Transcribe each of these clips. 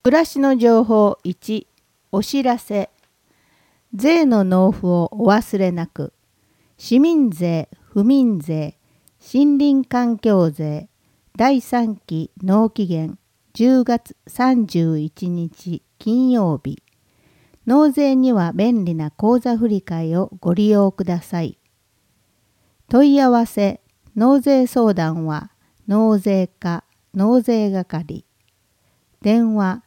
暮らしの情報1、お知らせ。税の納付をお忘れなく。市民税、府民税、森林環境税、第3期納期限10月31日金曜日。納税には便利な口座振替をご利用ください。問い合わせ、納税相談は、納税課、納税係。電話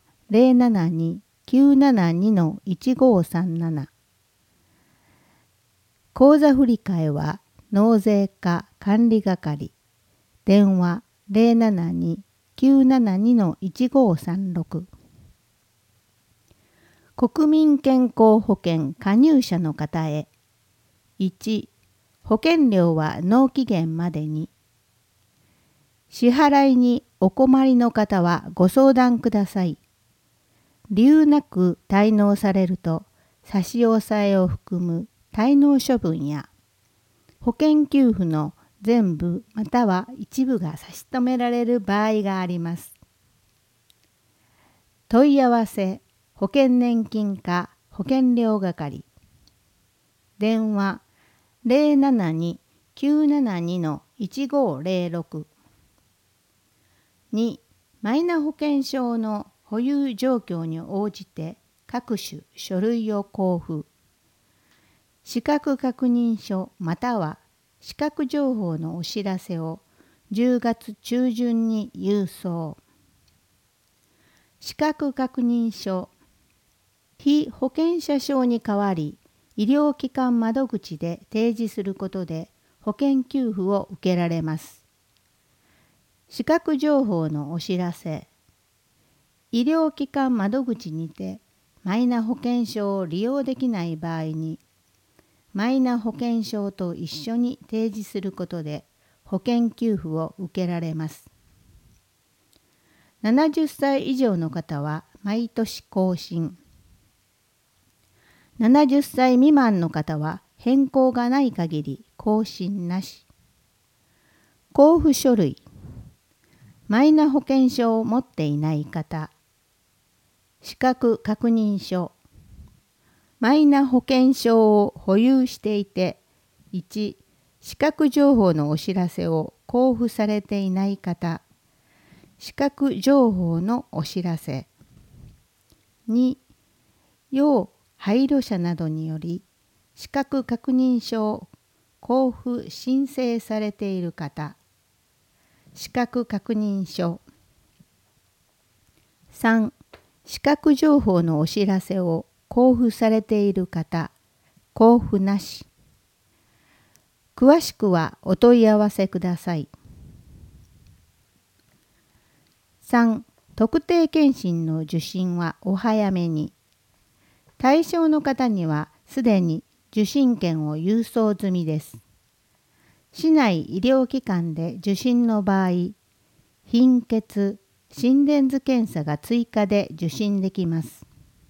072-972-1537。口座振替は、納税課管理係。電話072-972-1536。国民健康保険加入者の方へ。1、保険料は納期限までに。支払いにお困りの方はご相談ください。理由なく滞納されると差し押さえを含む滞納処分や保険給付の全部または一部が差し止められる場合があります。問い合わせ保険年金課保険料係。電話072-972-1506。2、マイナ保険証の保有状況に応じて各種書類を交付。資格確認書または資格情報のお知らせを10月中旬に郵送。資格確認書。被保険者証に代わり医療機関窓口で提示することで保険給付を受けられます。資格情報のお知らせ。医療機関窓口にてマイナ保険証を利用できない場合に、マイナ保険証と一緒に提示することで保険給付を受けられます。70歳以上の方は毎年更新。70歳未満の方は変更がない限り更新なし。交付書類。マイナ保険証を持っていない方。資格確認書。マイナ保険証を保有していて、1、資格情報のお知らせを交付されていない方。資格情報のお知らせ。2、要配慮者などにより資格確認書を交付申請されている方。資格確認書。3、資格情報のお知らせを交付されている方、交付なし。詳しくはお問い合わせください。3、特定健診の受診はお早めに。対象の方にはすでに受診券を郵送済みです。市内医療機関で受診の場合、貧血、心電図検査が追加で受診できます。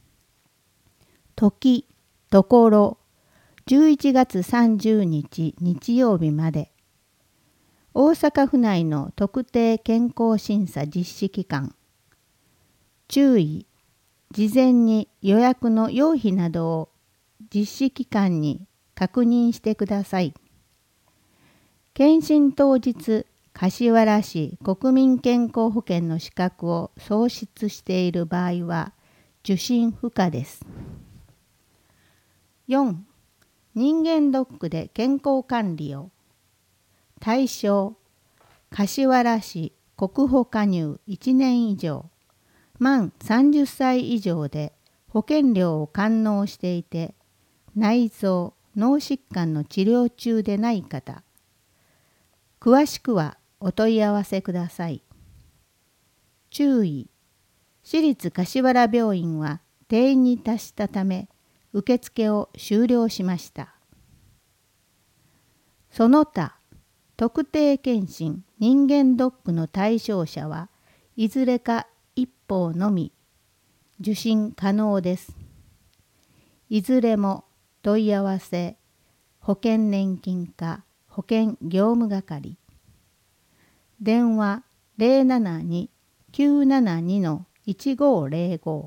時、ところ、11月30日日曜日まで。大阪府内の特定健康審査実施期間。注意、事前に予約の要否などを実施期間に確認してください。検診当日、柏原市国民健康保険の資格を喪失している場合は受診不可です。4、人間ドックで健康管理を。対象、柏原市国保加入1年以上、満30歳以上で保険料を完納していて、内臓・脳疾患の治療中でない方。詳しくはお問い合わせください。注意、市立柏原病院は定員に達したため、受付を終了しました。その他、特定健診人間ドックの対象者はいずれか一方のみ受診可能です。いずれも問い合わせ保険年金課保険業務係。電話072-972-1506 1505。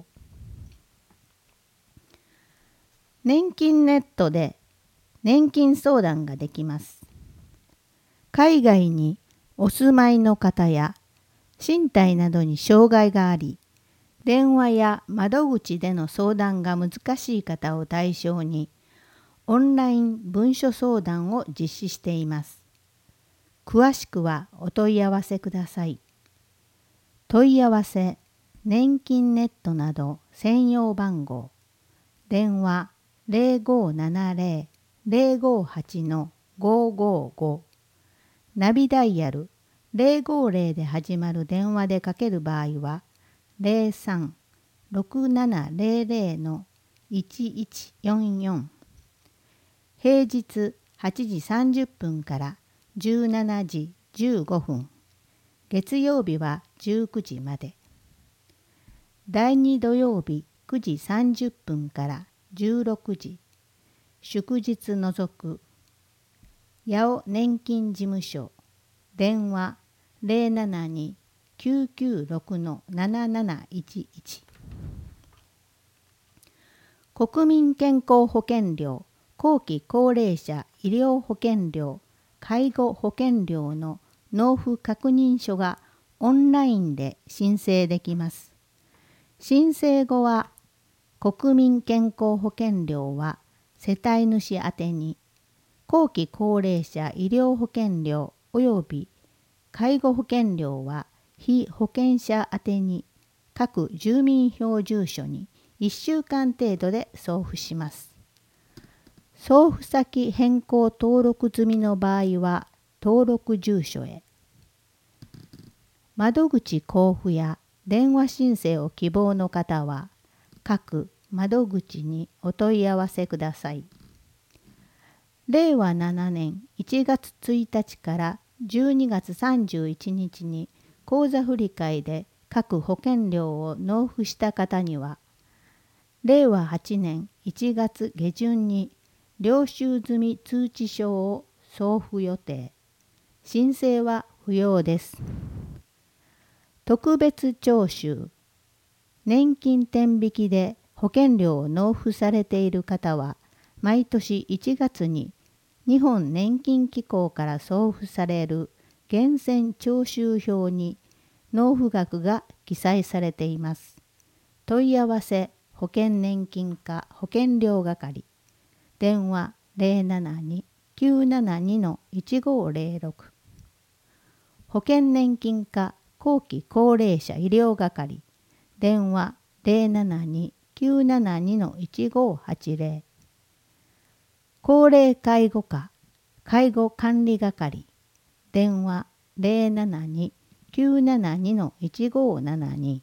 年金ネットで年金相談ができます。海外にお住まいの方や身体などに障害があり、電話や窓口での相談が難しい方を対象に、オンライン文書相談を実施しています。詳しくはお問い合わせください。問い合わせ、年金ネットなど専用番号、電話0570-058-555、ナビダイヤル050で始まる電話でかける場合は、03-6700-1144、平日8時30分から17時15分、月曜日は19時まで。第2土曜日9時30分から16時、祝日除く。八尾年金事務所、電話072-996-7711。国民健康保険料、後期高齢者医療保険料、介護保険料の納付確認書がオンラインで申請できます。申請後は、国民健康保険料は世帯主宛に、後期高齢者医療保険料及び介護保険料は被保険者宛に各住民票住所に1週間程度で送付します。送付先変更登録済みの場合は登録住所へ。窓口交付や電話申請を希望の方は各窓口にお問い合わせください。令和7年1月1日から12月31日に口座振替で各保険料を納付した方には、令和8年1月下旬に領収済み通知書を送付予定。申請は不要です。特別徴収、年金天引きで保険料を納付されている方は、毎年1月に日本年金機構から送付される源泉徴収票に納付額が記載されています。問い合わせ保険年金課保険料係、電話072-972-1506、保険年金課後期高齢者医療係、電話072-972-1580、高齢介護課介護管理係、電話072-972-1572。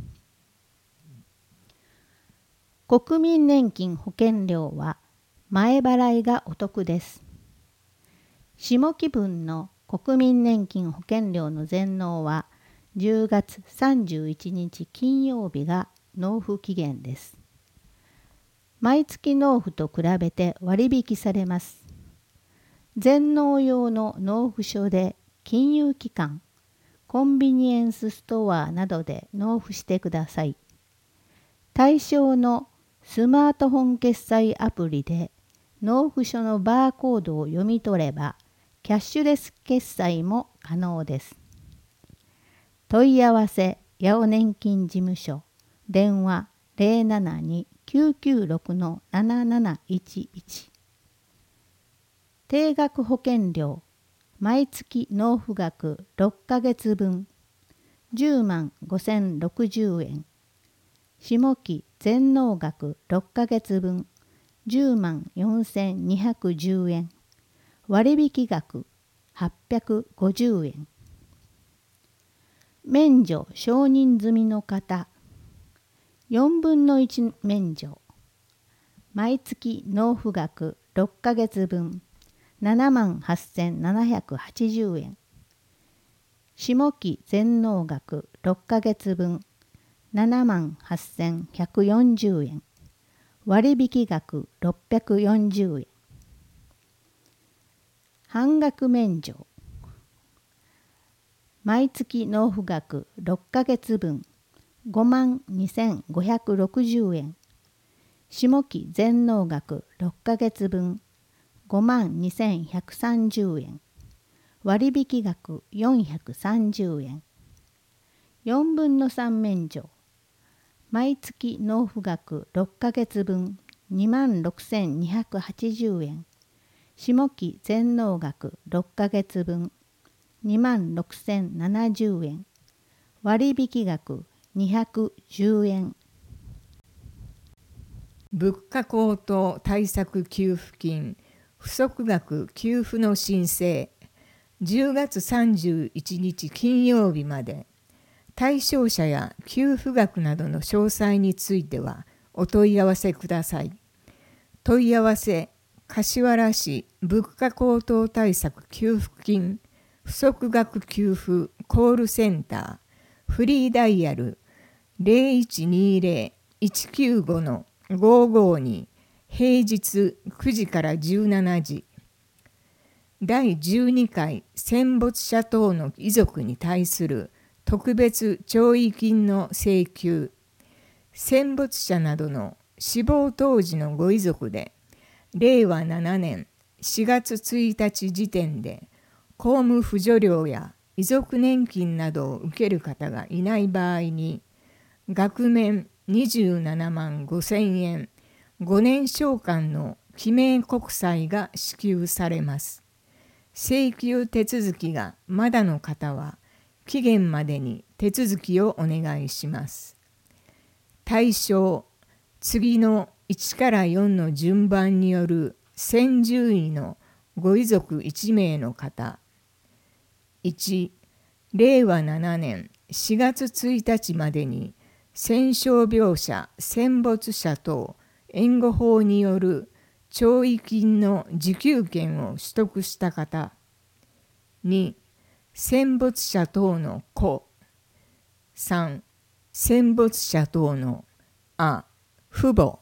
国民年金保険料は前払いがお得です。下期分の国民年金保険料の全納は10月31日金曜日が納付期限です。毎月納付と比べて割引されます。全納用の納付書で金融機関、コンビニエンスストアなどで納付してください。対象のスマートフォン決済アプリで納付書のバーコードを読み取れば、キャッシュレス決済も可能です。問い合わせ、八尾年金事務所、電話072-996-7711。定額保険料、毎月納付額6ヶ月分、10万5060円。下期全納額6ヶ月分、10万4210円。割引額850円。免除承認済みの方、4分の1免除。毎月納付額6ヶ月分、7万8780円。下期全納額6ヶ月分、7万8140円。割引額640円。半額免除。毎月納付額6ヶ月分、 52,560円。下期全納額6ヶ月分52,130円。割引額430円。4分の3免除。毎月納付額6ヶ月分26,280円。下期全納額6ヶ月分26,070円。割引額210円。 物価高騰対策給付金不足額給付の申請10月31日金曜日まで。対象者や給付額などの詳細についてはお問い合わせください。問い合わせ柏原市物価高騰対策給付金不足額給付コールセンターフリーダイヤル 0120-195-552 平日9時から17時。第12回戦没者等の遺族に対する特別弔慰金の請求。戦没者などの死亡当時のご遺族で令和7年4月1日時点で公務扶助料や遺族年金などを受ける方がいない場合に額面27万5,000円5年償還の記名国債が支給されます。請求手続きがまだの方は期限までに手続きをお願いします。対象、次の1から4の順番による先順位のご遺族1名の方。1、令和7年4月1日までに戦傷病者、戦没者等援護法による弔慰金の受給権を取得した方。2、戦没者等の子。3、戦没者等の父母、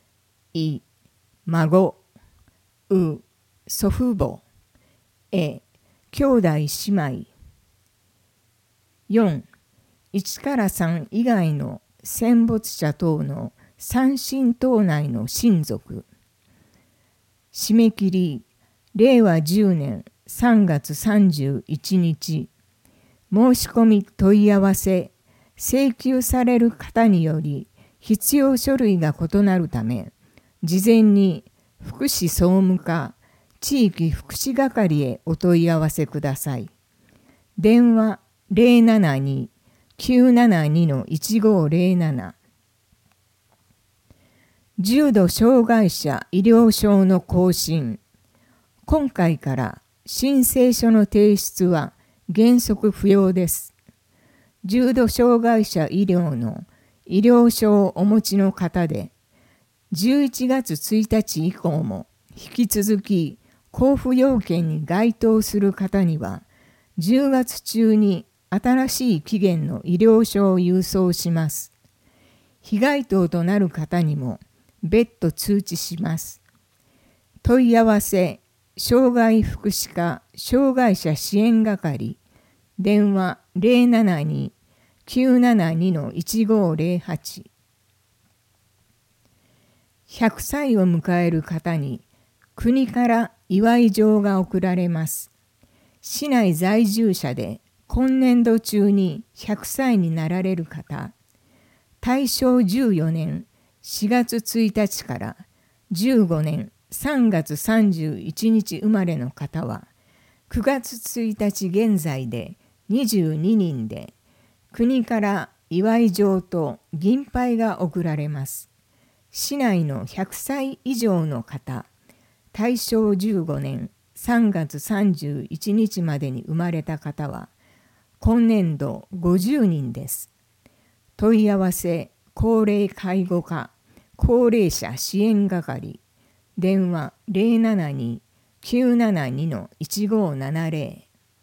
孫、祖父母、兄弟姉妹。4、1から3以外の戦没者等の三親等内の親族。締め切り、令和10年3月31日。申し込み問い合わせ、請求される方により必要書類が異なるため、事前に福祉総務課、地域福祉係へお問い合わせください。電話072-972-1507。重度障害者医療証の更新。今回から申請書の提出は原則不要です。重度障害者医療の医療証をお持ちの方で、11月1日以降も引き続き交付要件に該当する方には、10月中に新しい期限の医療証を郵送します。被該当となる方にも別途通知します。問い合わせ、障害福祉課障害者支援係、電話072-972-1508。100歳を迎える方に国から祝い状が贈られます。市内在住者で今年度中に100歳になられる方、大正14年4月1日から15年3月31日生まれの方は、9月1日現在で22人で、国から祝い状と銀牌が贈られます。市内の100歳以上の方、大正15年3月31日までに生まれた方は、今年度50人です。問い合わせ、高齢介護課、高齢者支援係、電話072-972-1570。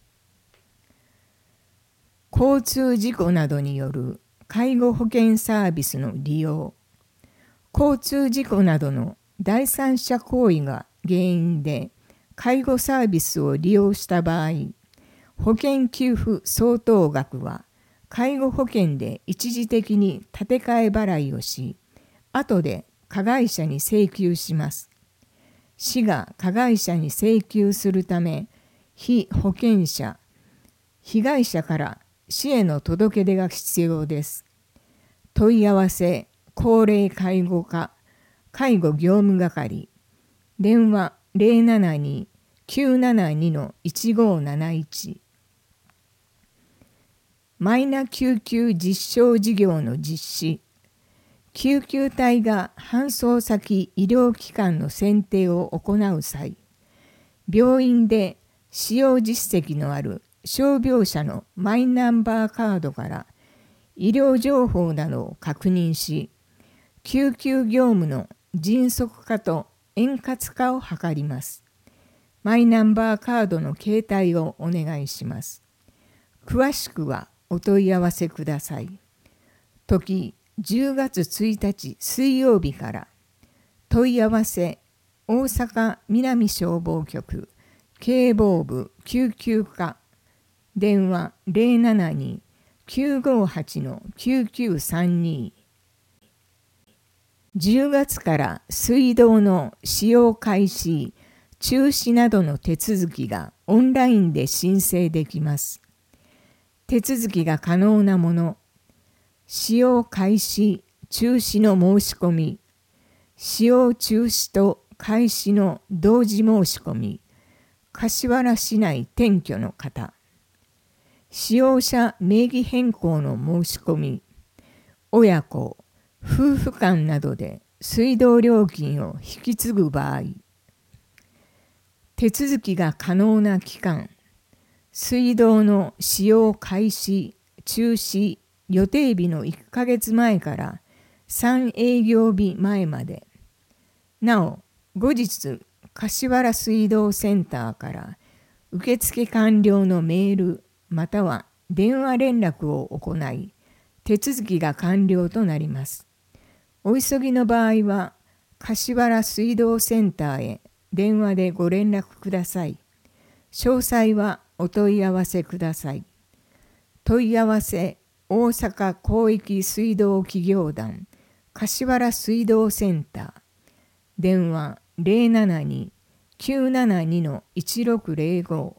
交通事故などによる介護保険サービスの利用。交通事故などの第三者行為が原因で介護サービスを利用した場合、保険給付相当額は介護保険で一時的に立て替え払いをし、後で加害者に請求します。市が加害者に請求するため、被保険者、被害者から市への届け出が必要です。問い合わせ、高齢介護課、介護業務係、電話072-972-1571。マイナ救急実証事業の実施。救急隊が搬送先医療機関の選定を行う際、病院で使用実績のある傷病者のマイナンバーカードから医療情報などを確認し、救急業務の迅速化と円滑化を図ります。マイナンバーカードの携帯をお願いします。詳しくはお問い合わせください。時10月1日水曜日から。問い合わせ大阪南消防局警防部救急課、電話072-958-9932。10月から水道の使用開始、中止などの手続きがオンラインで申請できます。手続きが可能なもの、使用開始・中止の申し込み、使用中止と開始の同時申し込み、柏原市内転居の方、使用者名義変更の申し込み、親子、夫婦間などで水道料金を引き継ぐ場合、手続きが可能な期間、水道の使用開始・中止予定日の1ヶ月前から3営業日前まで。なお、後日、柏原水道センターから受付完了のメールまたは電話連絡を行い、手続きが完了となります。お急ぎの場合は、柏原水道センターへ電話でご連絡ください。詳細はお問い合わせください。問い合わせ大阪広域水道企業団柏原水道センター、電話072-972-1605。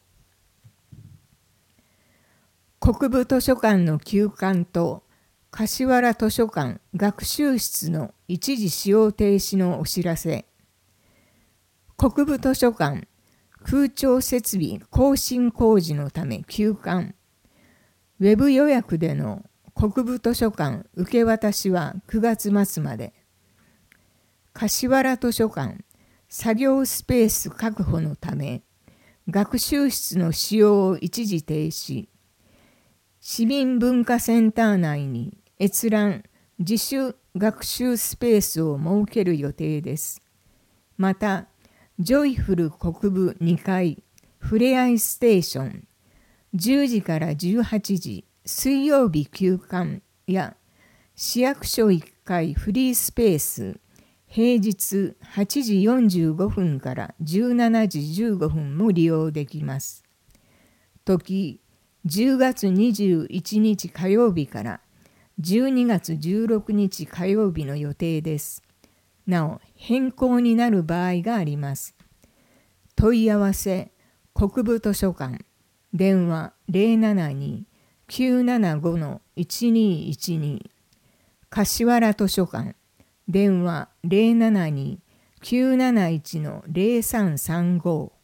国部図書館の休館と柏原図書館学習室の一時使用停止のお知らせ。国部図書館空調設備更新工事のため休館。ウェブ予約での国部図書館受け渡しは9月末まで。柏原図書館作業スペース確保のため学習室の使用を一時停止。市民文化センター内に閲覧自主学習スペースを設ける予定です。また、ジョイフル国部2階ふれあいステーション10時から18時水曜日休館や市役所1階フリースペース平日8時45分から17時15分も利用できます。時10月21日火曜日から12月16日火曜日の予定です。なお、変更になる場合があります。問い合わせ国部図書館電話072-975-1212。柏原図書館電話072-971-0335。